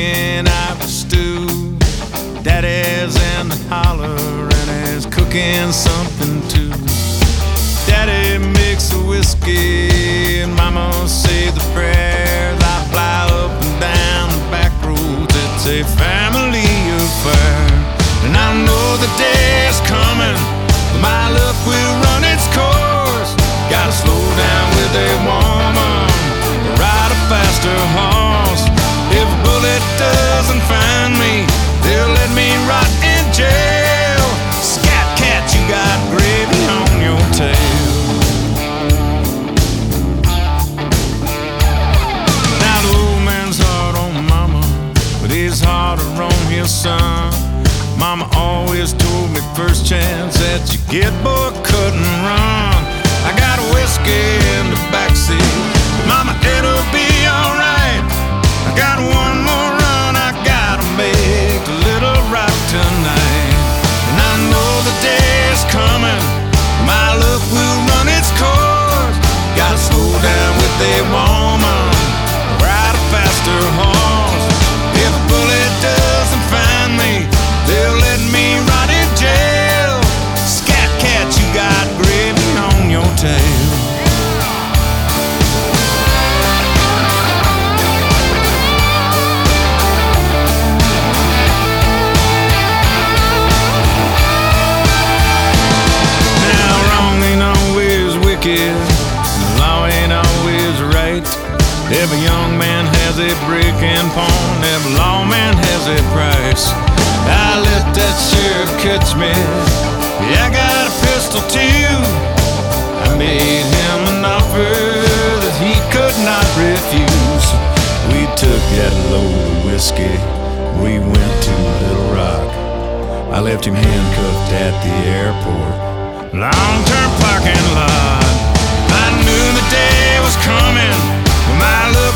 cooking Irish stew. Daddy's in the holler and he's cooking something too. Daddy makes a whiskey and Mama say the prayers. I fly up and down the back roads. It's a family affair, and I know the day is coming. My luck will run its course. Gotta slow down with a woman, ride a faster horse. If a bullet doesn't find me, they'll let me rot in jail. Scat cat, you got gravy on your tail. Now the old man's hard on Mama, but he's harder on his son. Mama always told me first chance that you get, boy, cut and run. I got a whiskey in the backseat, Mama, it'll be alright. I got one more run I gotta make, a little right tonight. And I know the day is coming, my luck will run its course. Gotta slow down with a woman, ride a faster horse. If a bullet doesn't find me, they'll let me rot in jail. Scat cat, you got gravy on your tail. Now wrong ain't always wicked, law ain't always right. Every young man has a breaking point, every lawman has a price. I let that sheriff catch me, yeah, I got a pistol too. I made him an offer that he could not refuse. We took that load of whiskey, we went to Little Rock. I left him handcuffed at the airport, long-term parking lot. I knew the day was coming when my love